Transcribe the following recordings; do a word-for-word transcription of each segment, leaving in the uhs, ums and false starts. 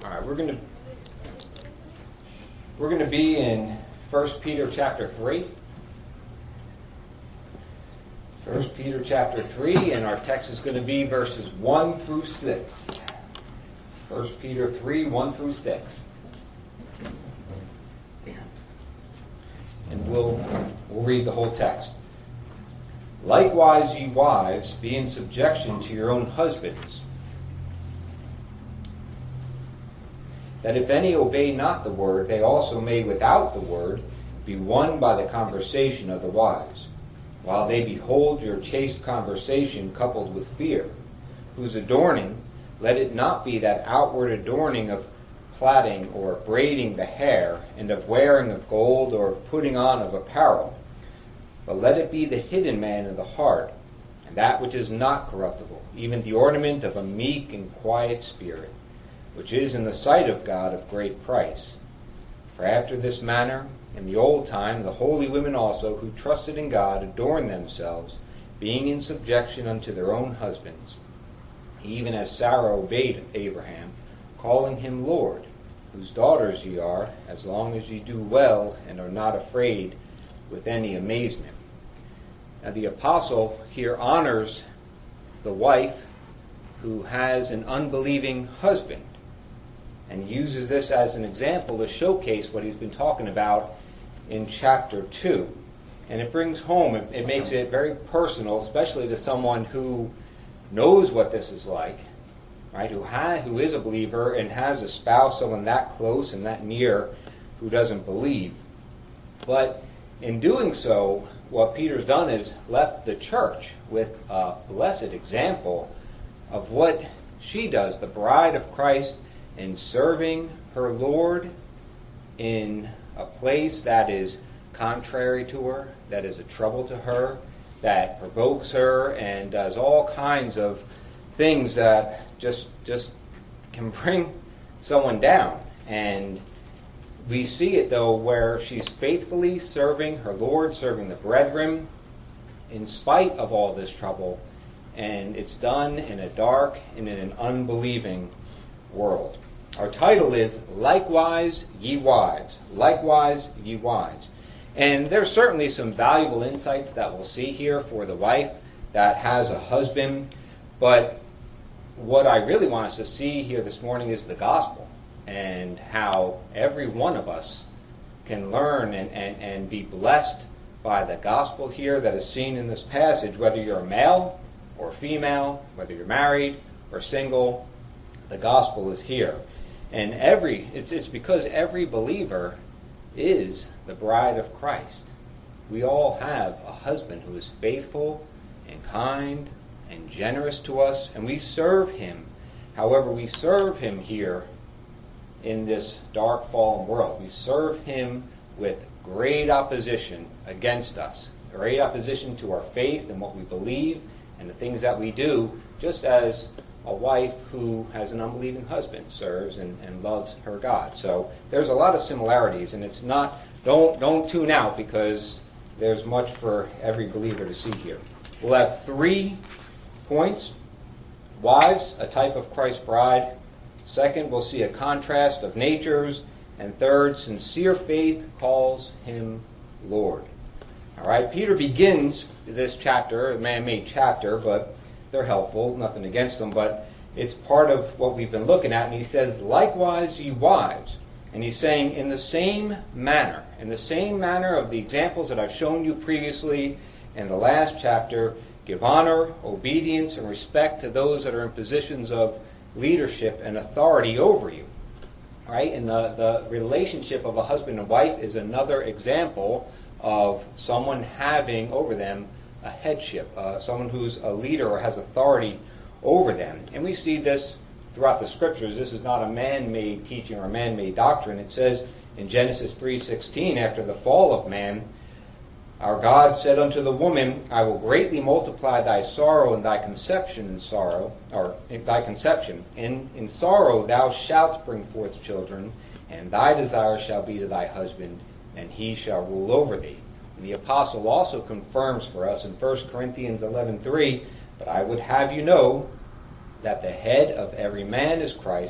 All right, we're going to we're going to be in First Peter chapter three. First Peter chapter three, and our text is going to be verses one through six. First Peter three, one through six. And we'll we'll read the whole text. Likewise, ye wives, be in subjection to your own husbands, that if any obey not the word, they also may without the word be won by the conversation of the wives, while they behold your chaste conversation coupled with fear, whose adorning, let it not be that outward adorning of plaiting or braiding the hair, and of wearing of gold, or of putting on of apparel, but let it be the hidden man of the heart, and that which is not corruptible, even the ornament of a meek and quiet spirit, which is in the sight of God of great price. For after this manner, in the old time, the holy women also, who trusted in God, adorned themselves, being in subjection unto their own husbands, even as Sarah obeyed Abraham, calling him Lord, whose daughters ye are, as long as ye do well and are not afraid with any amazement. Now the apostle here honors the wife who has an unbelieving husband, and uses this as an example to showcase what he's been talking about in chapter two. And it brings home, it, it makes it very personal, especially to someone who knows what this is like, right? Who ha- who is a believer and has a spouse, someone that close and that near, who doesn't believe. But in doing so, what Peter's done is left the church with a blessed example of what she does, the bride of Christ, in serving her Lord in a place that is contrary to her, that is a trouble to her, that provokes her, and does all kinds of things that just just can bring someone down. And we see it, though, where she's faithfully serving her Lord, serving the brethren, in spite of all this trouble, and it's done in a dark and in an unbelieving world. Our title is Likewise Ye Wives. Likewise Ye Wives. And there's certainly some valuable insights that we'll see here for the wife that has a husband, but what I really want us to see here this morning is the gospel, and how every one of us can learn and, and, and be blessed by the gospel here that is seen in this passage, whether you're a male or female, whether you're married or single, the gospel is here. And every it's, it's because every believer is the bride of Christ. We all have a husband who is faithful and kind and generous to us, and we serve him. However, we serve him here in this dark, fallen world. We serve him with great opposition against us, great opposition to our faith and what we believe and the things that we do, just as a wife who has an unbelieving husband serves and, and loves her God. So there's a lot of similarities, and it's not, don't don't tune out, because there's much for every believer to see here. We'll have three points. Wives, a type of Christ's bride. Second, we'll see a contrast of natures. And third, sincere faith calls him Lord. All right, Peter begins this chapter, a man-made chapter, but they're helpful, nothing against them, but it's part of what we've been looking at. And he says, likewise, ye wives. And he's saying, in the same manner, in the same manner of the examples that I've shown you previously in the last chapter, give honor, obedience, and respect to those that are in positions of leadership and authority over you. Right? And the, the relationship of a husband and wife is another example of someone having over them a headship, uh, someone who's a leader or has authority over them. And we see this throughout the scriptures. This is not a man-made teaching or a man-made doctrine. It says in Genesis three sixteen, after the fall of man, our God said unto the woman, I will greatly multiply thy sorrow and thy conception in sorrow, or in thy conception. In, in sorrow thou shalt bring forth children, and thy desire shall be to thy husband, and he shall rule over thee. And the apostle also confirms for us in First Corinthians eleven three, but I would have you know that the head of every man is Christ,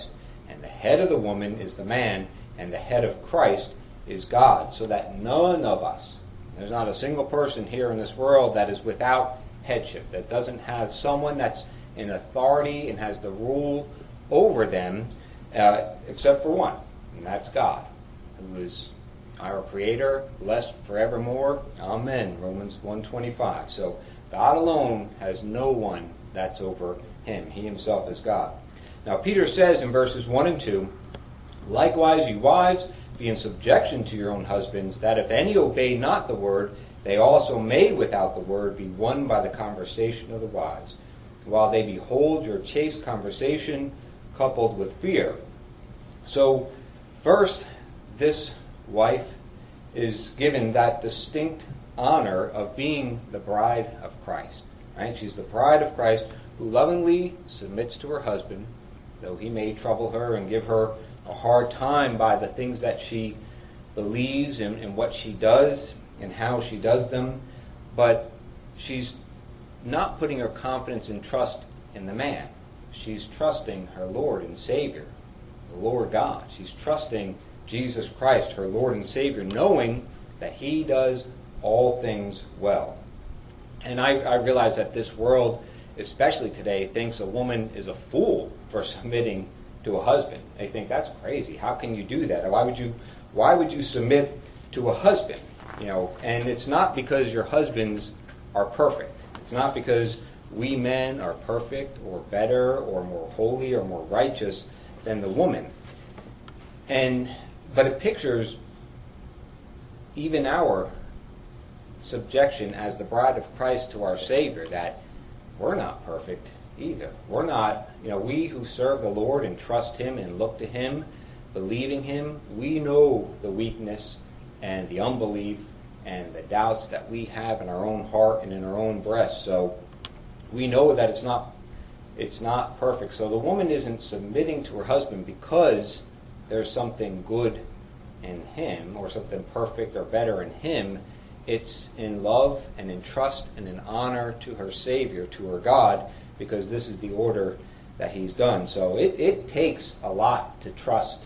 And the head of the woman is the man, and the head of Christ is God. So that none of us, there's not a single person here in this world that is without headship, that doesn't have someone that's in authority and has the rule over them, uh, except for one, and that's God, who is our Creator, blessed forevermore. Amen. Romans one twenty-five. So God alone has no one that's over him. He himself is God. Now Peter says in verses one and two, likewise, you wives, be in subjection to your own husbands, that if any obey not the word, they also may without the word be won by the conversation of the wives, while they behold your chaste conversation coupled with fear. So first, this wife is given that distinct honor of being the bride of Christ. Right? She's the bride of Christ who lovingly submits to her husband, though he may trouble her and give her a hard time by the things that she believes and, and what she does and how she does them. But she's not putting her confidence and trust in the man. She's trusting her Lord and Savior, the Lord God. She's trusting Jesus Christ, her Lord and Savior, knowing that he does all things well. And I, I realize that this world, especially today, thinks a woman is a fool for submitting to a husband. They think that's crazy. How can you do that? Why would you why would you submit to a husband? You know, and it's not because your husbands are perfect. It's not because we men are perfect or better or more holy or more righteous than the woman. And but it pictures even our subjection as the bride of Christ to our Savior, that we're not perfect either. We're not, you know, we who serve the Lord and trust him and look to him, believing him, we know the weakness and the unbelief and the doubts that we have in our own heart and in our own breast. So we know that it's not it's not perfect. So the woman isn't submitting to her husband because there's something good in him or something perfect or better in him. It's in love and in trust and in honor to her Savior, to her God, because this is the order that he's done. So it, it takes a lot to trust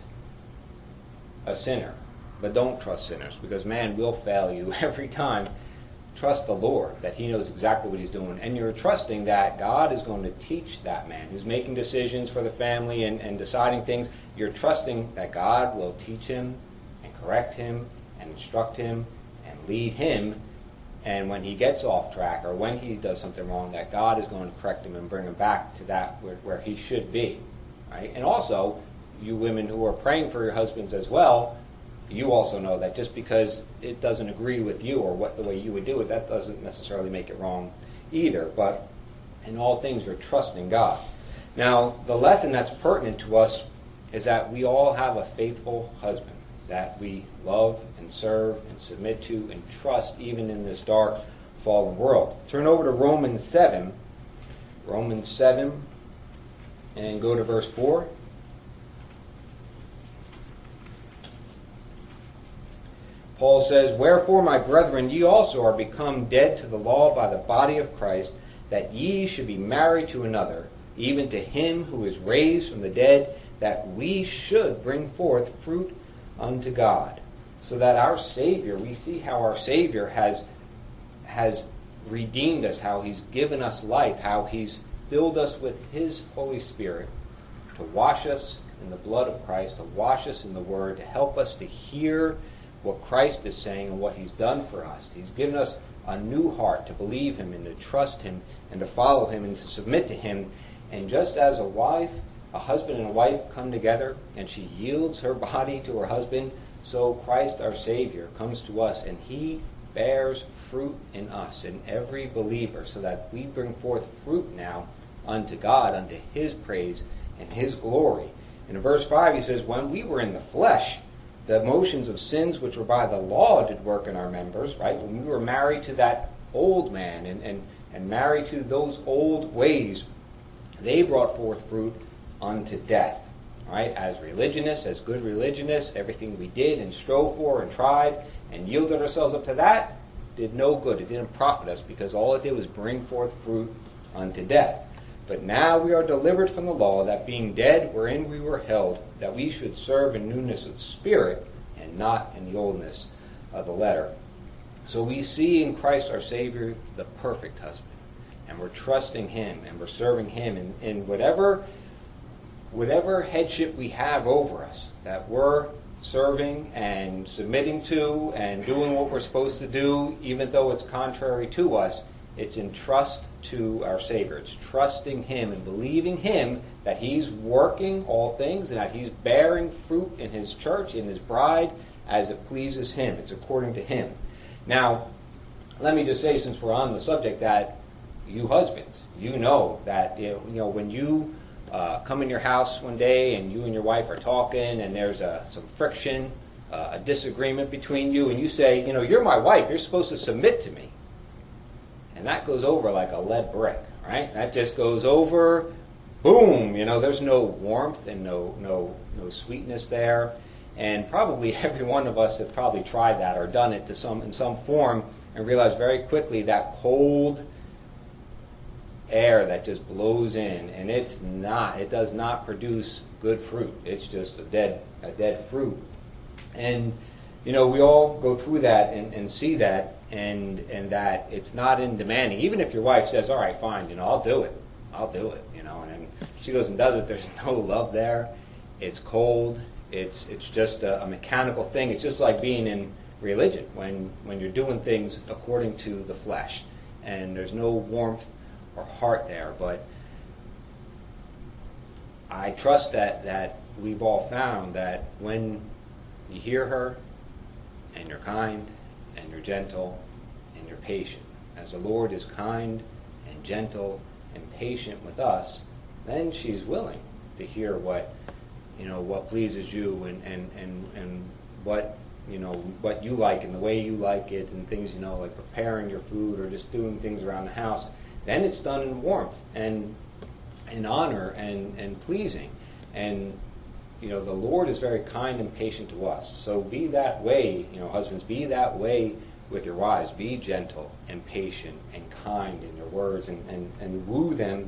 a sinner. But don't trust sinners, because man will fail you every time. Trust the Lord, that he knows exactly what he's doing. And you're trusting that God is going to teach that man who's making decisions for the family and, and deciding things. You're trusting that God will teach him and correct him and instruct him and lead him. And when he gets off track or when he does something wrong, that God is going to correct him and bring him back to that where, where he should be. Right? And also, you women who are praying for your husbands as well, you also know that just because it doesn't agree with you or what the way you would do it, that doesn't necessarily make it wrong either. But in all things, you're trusting God. Now, the lesson that's pertinent to us is that we all have a faithful husband that we love and serve and submit to and trust even in this dark, fallen world. Turn over to Romans seven. Romans seven, and go to verse four. Paul says, wherefore, my brethren, ye also are become dead to the law by the body of Christ, that ye should be married to another, even to him who is raised from the dead, that we should bring forth fruit unto God. So that our Savior, we see how our Savior has, has redeemed us, how he's given us life, how he's filled us with his Holy Spirit to wash us in the blood of Christ, to wash us in the Word, to help us to hear what Christ is saying and what he's done for us. He's given us a new heart to believe him and to trust him and to follow him and to submit to him. And just as a wife, a husband and a wife come together and she yields her body to her husband, so Christ our Savior comes to us and he bears fruit in us, in every believer, so that we bring forth fruit now unto God, unto his praise and his glory. And in verse five he says, when we were in the flesh, the motions of sins which were by the law did work in our members, right? When we were married to that old man and, and, and married to those old ways, they brought forth fruit unto death, right? As religionists, as good religionists, everything we did and strove for and tried and yielded ourselves up to that did no good. It didn't profit us because all it did was bring forth fruit unto death. But now we are delivered from the law, that being dead wherein we were held, that we should serve in newness of spirit, and not in the oldness of the letter. So we see in Christ our Savior the perfect husband, and we're trusting him, and we're serving him in, in whatever whatever headship we have over us, that we're serving and submitting to and doing what we're supposed to do, even though it's contrary to us. It's in trust to our Savior. It's trusting him and believing him that he's working all things and that he's bearing fruit in his church, in his bride, as it pleases him. It's according to him. Now, let me just say, since we're on the subject, that you husbands, you know that you know when you uh, come in your house one day and you and your wife are talking and there's a, some friction, uh, a disagreement between you, and you say, you know, you're my wife, you're supposed to submit to me. And that goes over like a lead brick, right? That just goes over, boom, you know, there's no warmth and no no no sweetness there. And probably every one of us have probably tried that or done it to some in some form and realized very quickly that cold air that just blows in, and it's not, it does not produce good fruit. It's just a dead a dead fruit. And you know, we all go through that and, and see that, and and that it's not in demanding. Even if your wife says, all right, fine, you know, I'll do it. I'll do it, you know, and then she goes and does it, there's no love there. It's cold. It's it's just a, a mechanical thing. It's just like being in religion when, when you're doing things according to the flesh, and there's no warmth or heart there. But I trust that, that we've all found that when you hear her, and you're kind, and you're gentle, and you're patient, as the Lord is kind and gentle and patient with us, then she's willing to hear what, you know, what pleases you, and, and, and, and what, you know, what you like and the way you like it, and things, you know, like preparing your food or just doing things around the house. Then it's done in warmth and in honor and, and pleasing. And you know, the Lord is very kind and patient to us. So be that way, you know, husbands, be that way with your wives. Be gentle and patient and kind in your words, and, and, and woo them,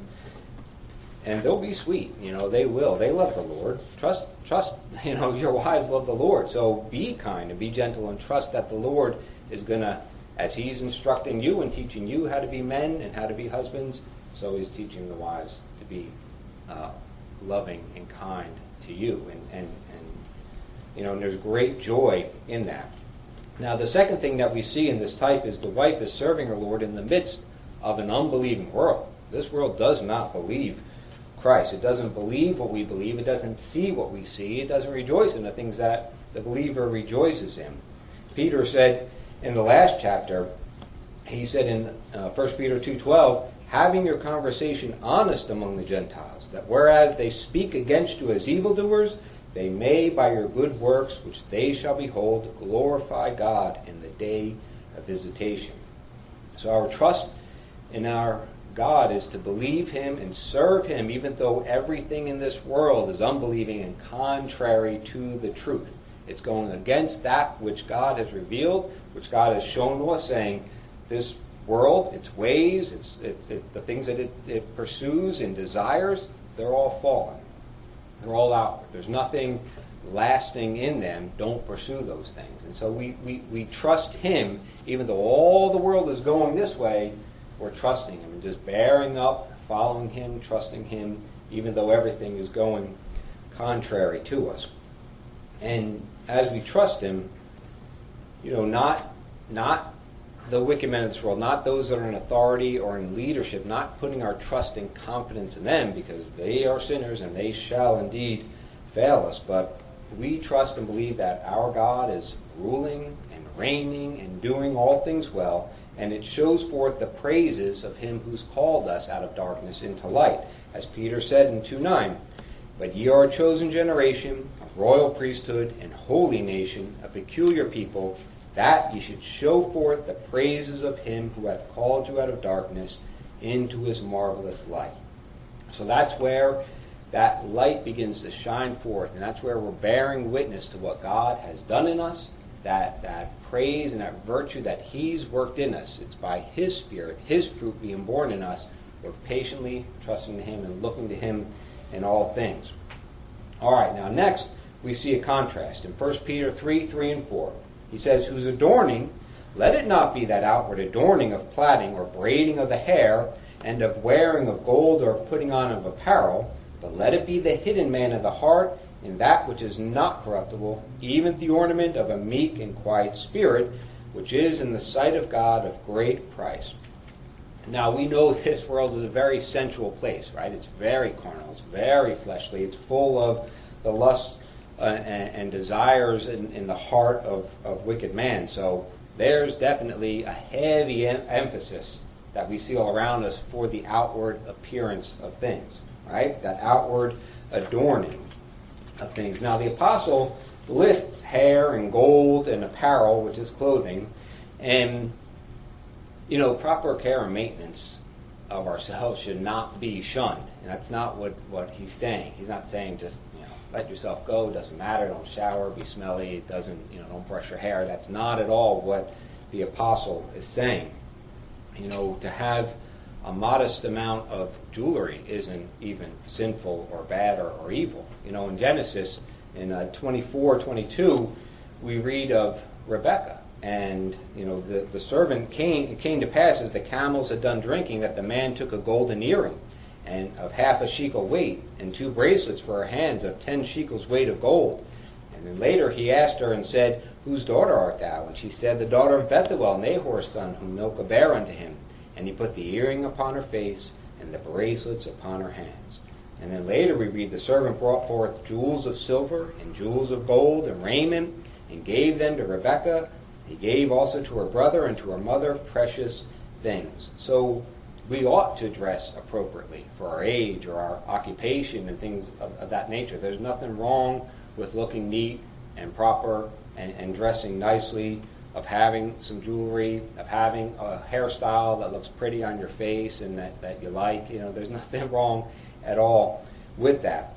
and they'll be sweet. You know, they will. They love the Lord. Trust, trust, you know, your wives love the Lord. So be kind and be gentle and trust that the Lord is going to, as he's instructing you and teaching you how to be men and how to be husbands, so he's teaching the wives to be uh, loving and kind to you, and, and, and you know, and there's great joy in that. Now, the second thing that we see in this type is the wife is serving her Lord in the midst of an unbelieving world. This world does not believe Christ. It doesn't believe what we believe. It doesn't see what we see. It doesn't rejoice in the things that the believer rejoices in. Peter said in the last chapter, he said in uh, First Peter two twelve, having your conversation honest among the Gentiles, that whereas they speak against you as evildoers, they may by your good works, which they shall behold, glorify God in the day of visitation. So our trust in our God is to believe him and serve him, even though everything in this world is unbelieving and contrary to the truth. It's going against that which God has revealed, which God has shown to us, saying this world, its ways, its it, it, the things that it, it pursues and desires, they're all fallen. They're all outward. There's nothing lasting in them. Don't pursue those things. And so we, we, we trust him, even though all the world is going this way, we're trusting him and just bearing up, following him, trusting him, even though everything is going contrary to us. And as we trust him, you know, not not the wicked men of this world, not those that are in authority or in leadership, not putting our trust and confidence in them, because they are sinners and they shall indeed fail us. But we trust and believe that our God is ruling and reigning and doing all things well, and it shows forth the praises of him who's called us out of darkness into light. As Peter said in two nine, but ye are a chosen generation, a royal priesthood, and holy nation, a peculiar people, that ye should show forth the praises of him who hath called you out of darkness into his marvelous light. So that's where that light begins to shine forth, and that's where we're bearing witness to what God has done in us, that, that praise and that virtue that he's worked in us. It's by his Spirit, his fruit being born in us, We're patiently trusting Him and looking to Him in all things. All right, now next we see a contrast. In First Peter three, three and four, he says, whose adorning, let it not be that outward adorning of plaiting or braiding of the hair, and of wearing of gold or of putting on of apparel, but let it be the hidden man of the heart, in that which is not corruptible, even the ornament of a meek and quiet spirit, which is in the sight of God of great price. Now we know this world is a very sensual place, right? It's very carnal, it's very fleshly, it's full of the lusts uh, and, and desires in, in the heart of, of wicked man. So there's definitely a heavy em- emphasis that we see all around us for the outward appearance of things, right? That outward adorning of things. Now the apostle lists hair and gold and apparel, which is clothing, and you know, proper care and maintenance of ourselves should not be shunned. And that's not what, what he's saying. He's not saying just, you know, let yourself go, doesn't matter, don't shower, be smelly, it doesn't, you know, don't brush your hair. That's not at all what the apostle is saying. You know, to have a modest amount of jewelry isn't even sinful or bad or, or evil. You know, in Genesis, in uh, twenty-four, twenty-two, we read of Rebekah. And, you know, the, the servant came, it came to pass as the camels had done drinking that the man took a golden earring and of half a shekel weight and two bracelets for her hands of ten shekels weight of gold. And then later he asked her and said, whose daughter art thou? And she said, the daughter of Bethuel, Nahor's son, whom Milcah bare unto him. And he put the earring upon her face and the bracelets upon her hands. And then later we read, the servant brought forth jewels of silver and jewels of gold and raiment and gave them to Rebekah. He gave also to her brother and to her mother precious things. So we ought to dress appropriately for our age or our occupation and things of, of that nature. There's nothing wrong with looking neat and proper and, and dressing nicely, of having some jewelry, of having a hairstyle that looks pretty on your face and that, that you like. You know, there's nothing wrong at all with that.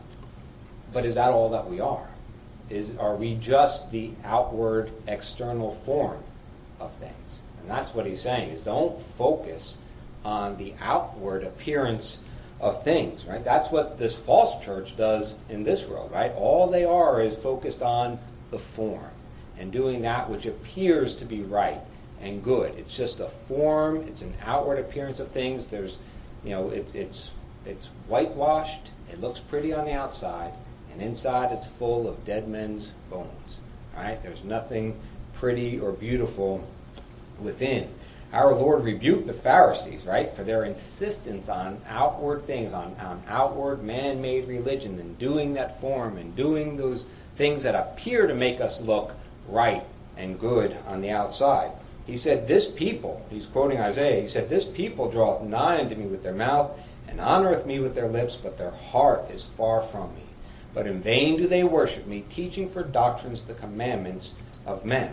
But is that all that we are? Is, are we just the outward external form of things? And that's what he's saying, is don't focus on the outward appearance of things, right? That's what this false church does in this world, right? All they are is focused on the form and doing that which appears to be right and good. It's just a form, it's an outward appearance of things. There's, you know, it's it's it's whitewashed, it looks pretty on the outside, and inside it's full of dead men's bones. Right? There's nothing pretty or beautiful within. Our Lord rebuked the Pharisees, right, for their insistence on outward things, on, on outward man-made religion, and doing that form and doing those things that appear to make us look right and good on the outside. He said, this people, he's quoting Isaiah, he said, this people draweth nigh unto me with their mouth, and honoreth me with their lips, but their heart is far from me. But in vain do they worship me, teaching for doctrines the commandments of men.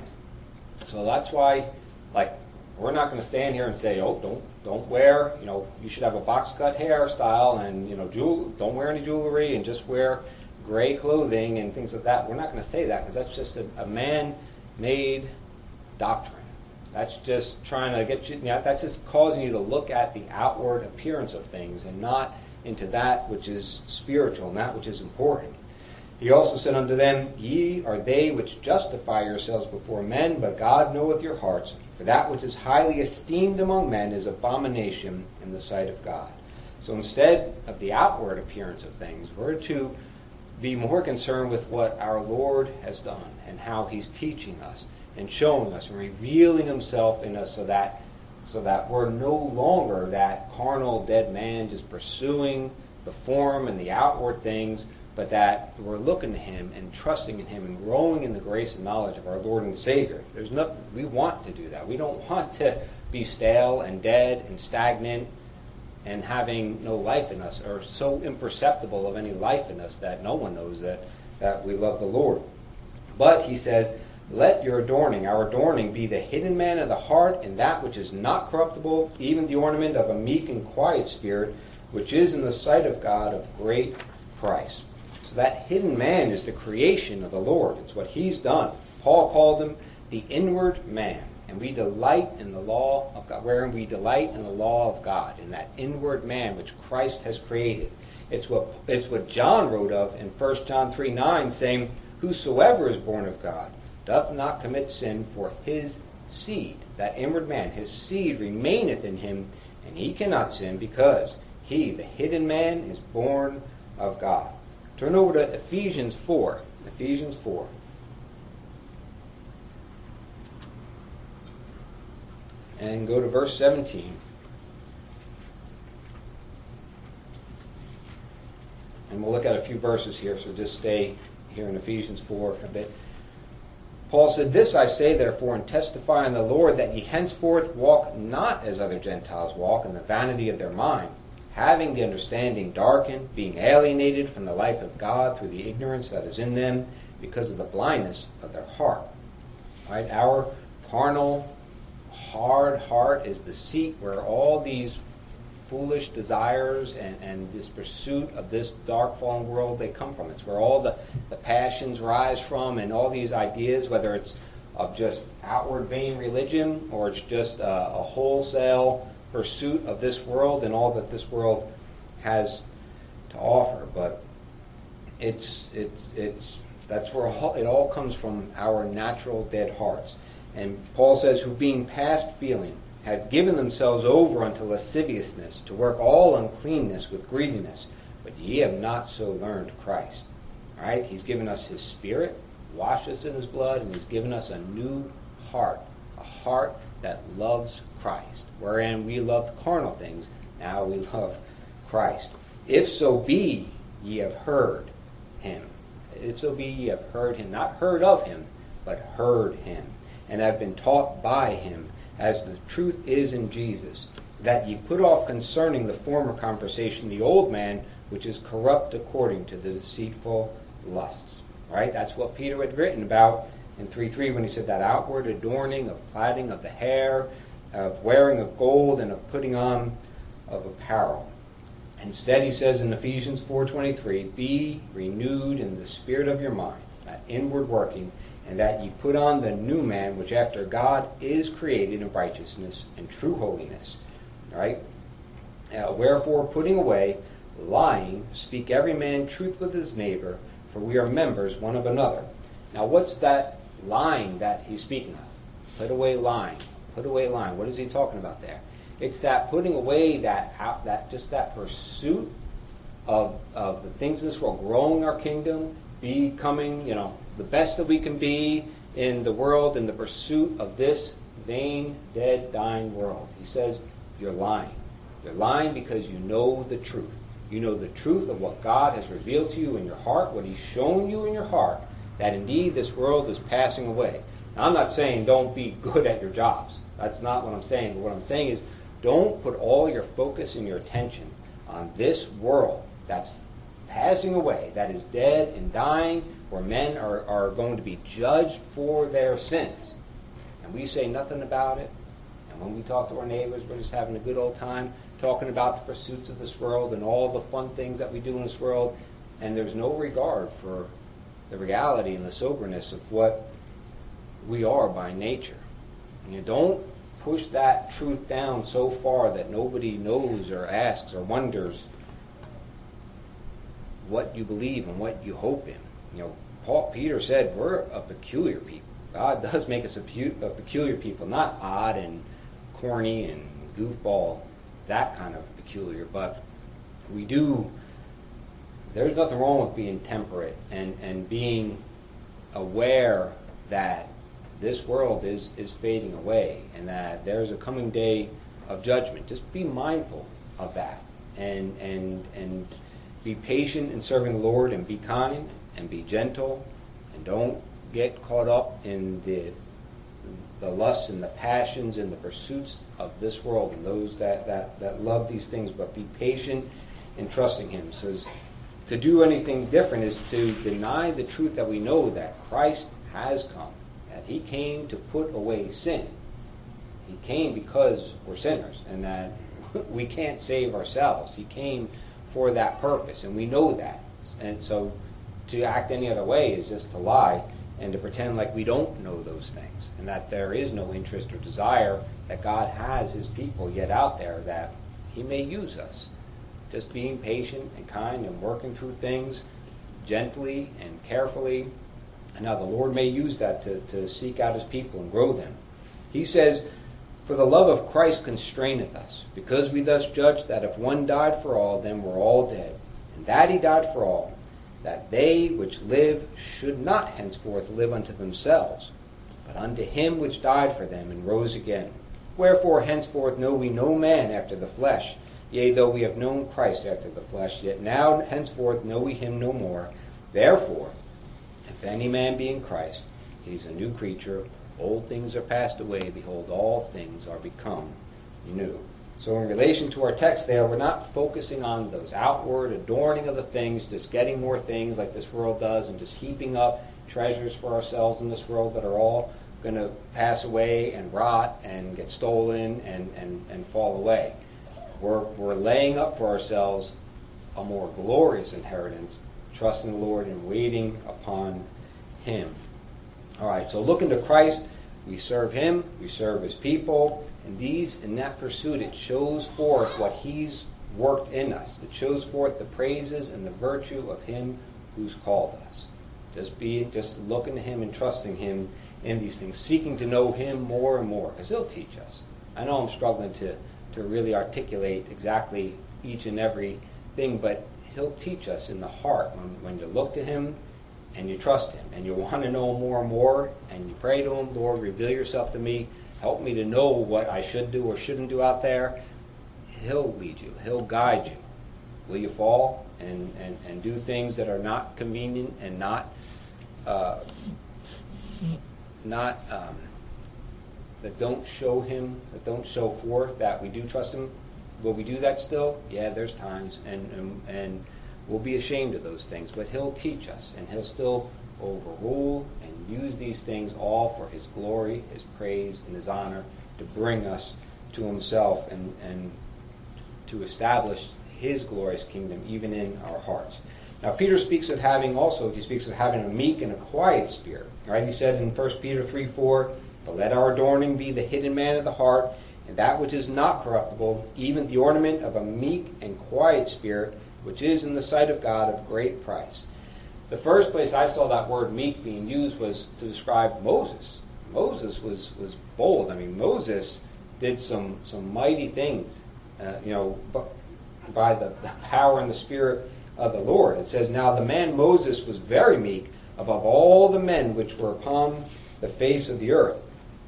So that's why, like, we're not going to stand here and say, oh, don't don't wear, you know, you should have a box cut hairstyle and, you know, jewel, don't wear any jewelry and just wear gray clothing and things like that. We're not going to say that because that's just a, a man-made doctrine. That's just trying to get you, you know, that's just causing you to look at the outward appearance of things and not into that which is spiritual and that which is important. He also said unto them, ye are they which justify yourselves before men, but God knoweth your hearts. For that which is highly esteemed among men is abomination in the sight of God. So instead of the outward appearance of things, we're to be more concerned with what our Lord has done and how he's teaching us and showing us and revealing himself in us so that so that we're no longer that carnal dead man just pursuing the form and the outward things, but that we're looking to him and trusting in him and growing in the grace and knowledge of our Lord and Savior. There's nothing, we want to do that. We don't want to be stale and dead and stagnant and having no life in us, or so imperceptible of any life in us that no one knows that, that we love the Lord. But he says, let your adorning, our adorning, be the hidden man of the heart, and that which is not corruptible, even the ornament of a meek and quiet spirit, which is in the sight of God of great price. So that hidden man is the creation of the Lord. It's what he's done. Paul called him the inward man. And we delight in the law of God, wherein we delight in the law of God, in that inward man which Christ has created. It's what it's what John wrote of in First John three nine, saying, whosoever is born of God doth not commit sin, for his seed, that inward man, his seed remaineth in him, and he cannot sin, because he, the hidden man, is born of God. Turn over to Ephesians four. Ephesians four. And go to verse seventeen. And we'll look at a few verses here, so just stay here in Ephesians four a bit. Paul said, this I say therefore, and testify in the Lord, that ye henceforth walk not as other Gentiles walk, in the vanity of their mind, having the understanding darkened, being alienated from the life of God through the ignorance that is in them, because of the blindness of their heart. Right? Our carnal, hard heart is the seat where all these foolish desires and, and this pursuit of this dark fallen world, they come from. It's where all the, the passions rise from, and all these ideas, whether it's of just outward vain religion or it's just a, a wholesale pursuit of this world and all that this world has to offer. But it's it's it's that's where it all comes from, our natural dead hearts. And Paul says, who being past feeling have given themselves over unto lasciviousness, to work all uncleanness with greediness, but ye have not so learned Christ. All right? He's given us his Spirit, washed us in his blood, and he's given us a new heart, a heart that loves Christ. Wherein we loved carnal things, now we love Christ. If so be ye have heard him. If so be ye have heard him, not heard of him, but heard him, and have been taught by him, as the truth is in Jesus, that ye put off concerning the former conversation the old man, which is corrupt according to the deceitful lusts. Right? That's what Peter had written about in three three when he said that outward adorning of plaiting of the hair, of wearing of gold, and of putting on of apparel. Instead, he says in Ephesians four twenty-three, be renewed in the spirit of your mind, that inward working, and that ye put on the new man, which after God is created in righteousness and true holiness. All right? Uh, wherefore, putting away lying, speak every man truth with his neighbor, for we are members one of another. Now, what's that lying that he's speaking of? Put away lying. Put away lying. What is he talking about there? It's that putting away that out, that just that pursuit of of the things in this world, growing our kingdom, becoming, you know, the best that we can be in the world, in the pursuit of this vain, dead, dying world. He says, you're lying. You're lying because you know the truth. You know the truth of what God has revealed to you in your heart, what he's shown you in your heart, that indeed this world is passing away. Now, I'm not saying don't be good at your jobs. That's not what I'm saying. But what I'm saying is don't put all your focus and your attention on this world that's passing away, that is dead and dying, where men are, are going to be judged for their sins. And we say nothing about it. And when we talk to our neighbors, we're just having a good old time talking about the pursuits of this world and all the fun things that we do in this world. And there's no regard for the reality and the soberness of what we are by nature. And you don't push that truth down so far that nobody knows or asks or wonders what you believe and what you hope in. You know, Paul, Peter said we're a peculiar people. God does make us a, pu- a peculiar people, not odd and corny and goofball, that kind of peculiar, but we do, there's nothing wrong with being temperate and, and being aware that this world is, is fading away and that there's a coming day of judgment. Just be mindful of that and and and be patient in serving the Lord, and be kind and be gentle, and don't get caught up in the the lusts and the passions and the pursuits of this world and those that, that, that love these things, but be patient in trusting him. So to do anything different is to deny the truth that we know, that Christ has come, that he came to put away sin. He came because we're sinners and that we can't save ourselves. He came for that purpose, and we know that. And so to act any other way is just to lie and to pretend like we don't know those things, and that there is no interest or desire, that God has his people yet out there, that he may use us. Just being patient and kind and working through things gently and carefully. And now the Lord may use that to, to seek out his people and grow them. He says, "For the love of Christ constraineth us, because we thus judge that if one died for all, then we're all dead. And that he died for all, that they which live should not henceforth live unto themselves, but unto him which died for them and rose again. Wherefore henceforth know we no man after the flesh. Yea, though we have known Christ after the flesh, yet now henceforth know we him no more. Therefore, if any man be in Christ, he is a new creature. Old things are passed away. Behold, all things are become new." So in relation to our text there, we're not focusing on those outward adorning of the things, just getting more things like this world does, and just heaping up treasures for ourselves in this world that are all going to pass away and rot and get stolen and, and, and fall away. We're, we're laying up for ourselves a more glorious inheritance, trusting the Lord and waiting upon him. All right, so looking to Christ, we serve him, we serve his people, and these, in that pursuit, it shows forth what he's worked in us. It shows forth the praises and the virtue of him who's called us. Just be, just looking to him and trusting him in these things, seeking to know him more and more, because he'll teach us. I know I'm struggling to, to really articulate exactly each and every thing, but he'll teach us in the heart when, when you look to him and you trust him and you want to know more and more, and you pray to him, "Lord, reveal yourself to me. Help me to know what I should do or shouldn't do out there." He'll lead you. He'll guide you. Will you fall and, and, and do things that are not convenient and not uh, not um, that don't show him, that don't show forth that we do trust him? Will we do that still? Yeah, there's times, and, and and we'll be ashamed of those things, but he'll teach us, and he'll still overrule and use these things all for his glory, his praise, and his honor, to bring us to himself and, and to establish his glorious kingdom even in our hearts. Now Peter speaks of having also, he speaks of having a meek and a quiet spirit. Right? He said in First Peter three four, "But let our adorning be the hidden man of the heart, and that which is not corruptible, even the ornament of a meek and quiet spirit, which is in the sight of God of great price." The first place I saw that word meek being used was to describe Moses. Moses was, was bold. I mean, Moses did some, some mighty things, uh, you know, by the, the power and the spirit of the Lord. It says, "Now the man Moses was very meek above all the men which were upon the face of the earth."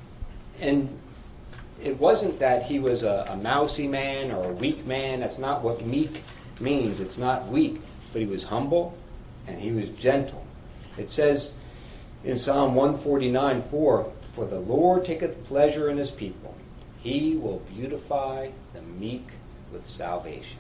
And it wasn't that he was a, a mousy man or a weak man. That's not what meek means. It's not weak, but he was humble and he was gentle. It says in Psalm one forty-nine four, "For the Lord taketh pleasure in his people. He will beautify the meek with salvation."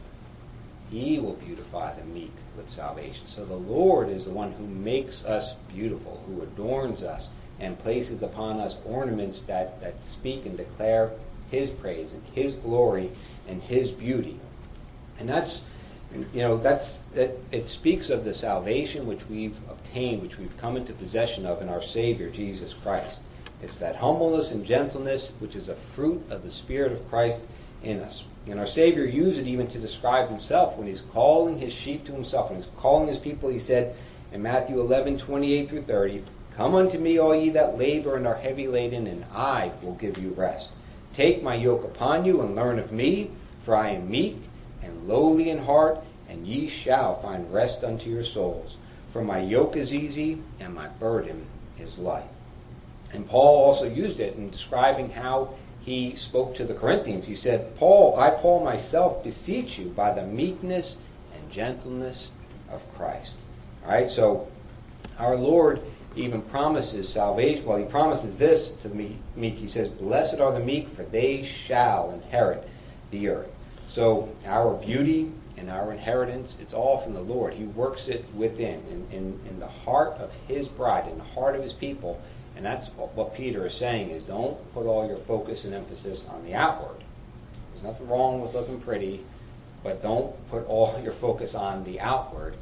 He will beautify the meek with salvation. So the Lord is the one who makes us beautiful, who adorns us and places upon us ornaments that, that speak and declare his praise and his glory and his beauty. And that's, you know, that's it, it speaks of the salvation which we've obtained, which we've come into possession of in our Savior, Jesus Christ. It's that humbleness and gentleness which is a fruit of the Spirit of Christ in us. And our Savior used it even to describe himself when he's calling his sheep to himself. When he's calling his people, he said in Matthew eleven twenty-eight through thirty, "Come unto me, all ye that labor and are heavy laden, and I will give you rest. Take my yoke upon you and learn of me, for I am meek and lowly in heart, and ye shall find rest unto your souls. For my yoke is easy and my burden is light." And Paul also used it in describing how he spoke to the Corinthians. He said, Paul, I, Paul myself, beseech you by the meekness and gentleness of Christ. All right, so our Lord even promises salvation. Well, he promises this to the meek. He says, "Blessed are the meek, for they shall inherit the earth." So our beauty and our inheritance, it's all from the Lord. He works it within, in, in, in the heart of his bride, in the heart of his people. And that's what Peter is saying, is don't put all your focus and emphasis on the outward. There's nothing wrong with looking pretty, but don't put all your focus on the outward.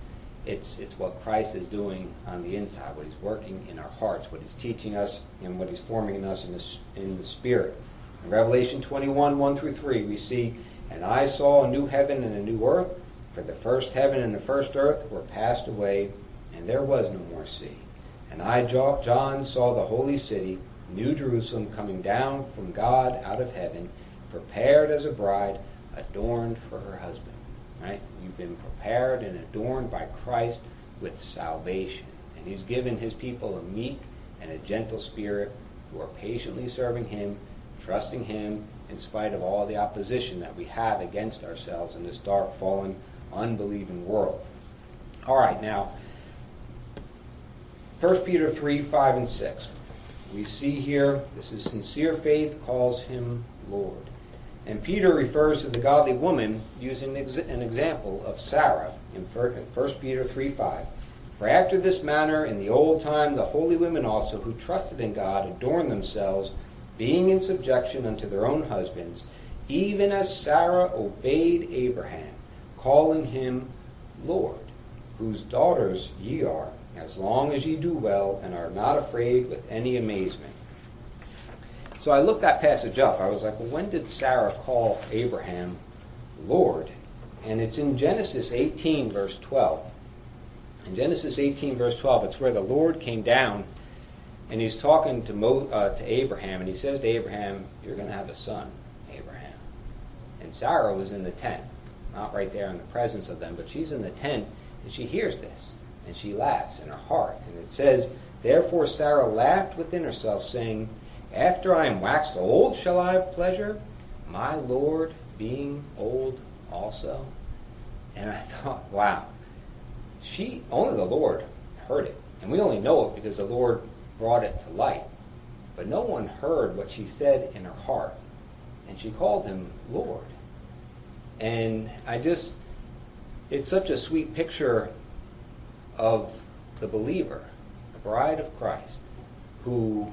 It's it's what Christ is doing on the inside, what he's working in our hearts, what he's teaching us, and what he's forming in us in the, in the Spirit. In Revelation twenty-one, one through three, we see, "And I saw a new heaven and a new earth, for the first heaven and the first earth were passed away, and there was no more sea. And I, John, saw the holy city, New Jerusalem, coming down from God out of heaven, prepared as a bride, adorned for her husband." Right? You've been prepared and adorned by Christ with salvation. And he's given his people a meek and a gentle spirit who are patiently serving him, trusting him in spite of all the opposition that we have against ourselves in this dark, fallen, unbelieving world. All right, now, First Peter three, five, and six. We see here, this is sincere faith calls him Lord. And Peter refers to the godly woman using an example of Sarah in First Peter three, five. "For after this manner in the old time the holy women also who trusted in God adorned themselves, being in subjection unto their own husbands, even as Sarah obeyed Abraham, calling him Lord, whose daughters ye are, as long as ye do well and are not afraid with any amazement." So I looked that passage up. I was like, well, when did Sarah call Abraham Lord? And it's in Genesis eighteen, verse twelve. In Genesis eighteen, verse twelve, it's where the Lord came down, and he's talking to Mo, uh, to Abraham, and he says to Abraham, "You're going to have a son, Abraham." And Sarah was in the tent, not right there in the presence of them, but she's in the tent, and she hears this, and she laughs in her heart. And it says, "Therefore Sarah laughed within herself, saying, After I am waxed old, shall I have pleasure, my Lord being old also?" And I thought, wow, she only the Lord heard it. And we only know it because the Lord brought it to light. But no one heard what she said in her heart. And she called him Lord. And I just, it's such a sweet picture of the believer, the bride of Christ, who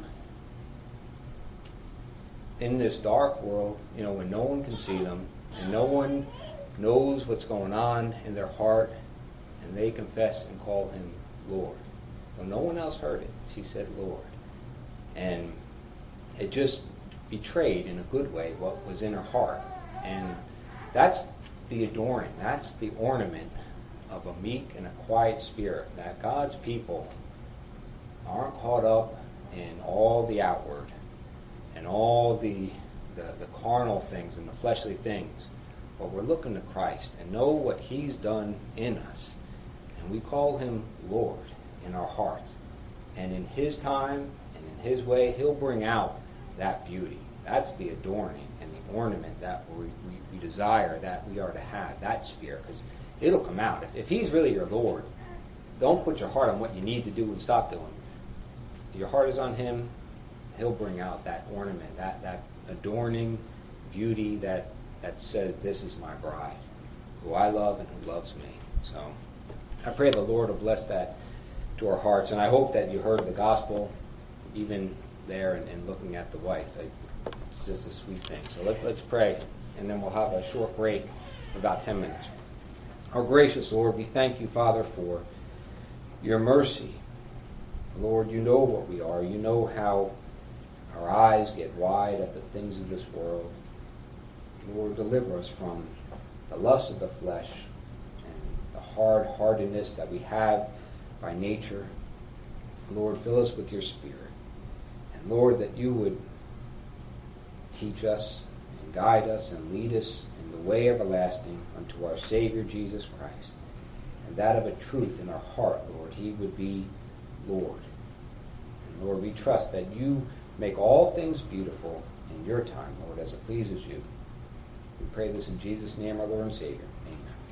in this dark world, you know, when no one can see them, and no one knows what's going on in their heart, and they confess and call him Lord. Well, no one else heard it. She said Lord. And it just betrayed in a good way what was in her heart. And that's the adorning, that's the ornament of a meek and a quiet spirit, that God's people aren't caught up in all the outward and all the, the the carnal things and the fleshly things, but we're looking to Christ and know what he's done in us. And we call him Lord in our hearts. And in his time and in his way, he'll bring out that beauty. That's the adorning and the ornament that we, we, we desire that we are to have, that spirit, because it'll come out. If, if he's really your Lord, don't put your heart on what you need to do and stop doing. If your heart is on him, he'll bring out that ornament, that, that adorning beauty that, that says, this is my bride, who I love and who loves me. So I pray the Lord will bless that to our hearts. And I hope that you heard the gospel even there and, and looking at the wife. I, it's just a sweet thing. So let, let's pray, and then we'll have a short break for about ten minutes. Our gracious Lord, we thank you, Father, for your mercy. Lord, you know what we are. You know how our eyes get wide at the things of this world. Lord, deliver us from the lust of the flesh and the hard-heartedness that we have by nature. Lord, fill us with your Spirit. And Lord, that you would teach us and guide us and lead us in the way everlasting unto our Savior Jesus Christ. And that of a truth in our heart, Lord, he would be Lord. And Lord, we trust that you make all things beautiful in your time, Lord, as it pleases you. We pray this in Jesus' name, our Lord and Savior. Amen.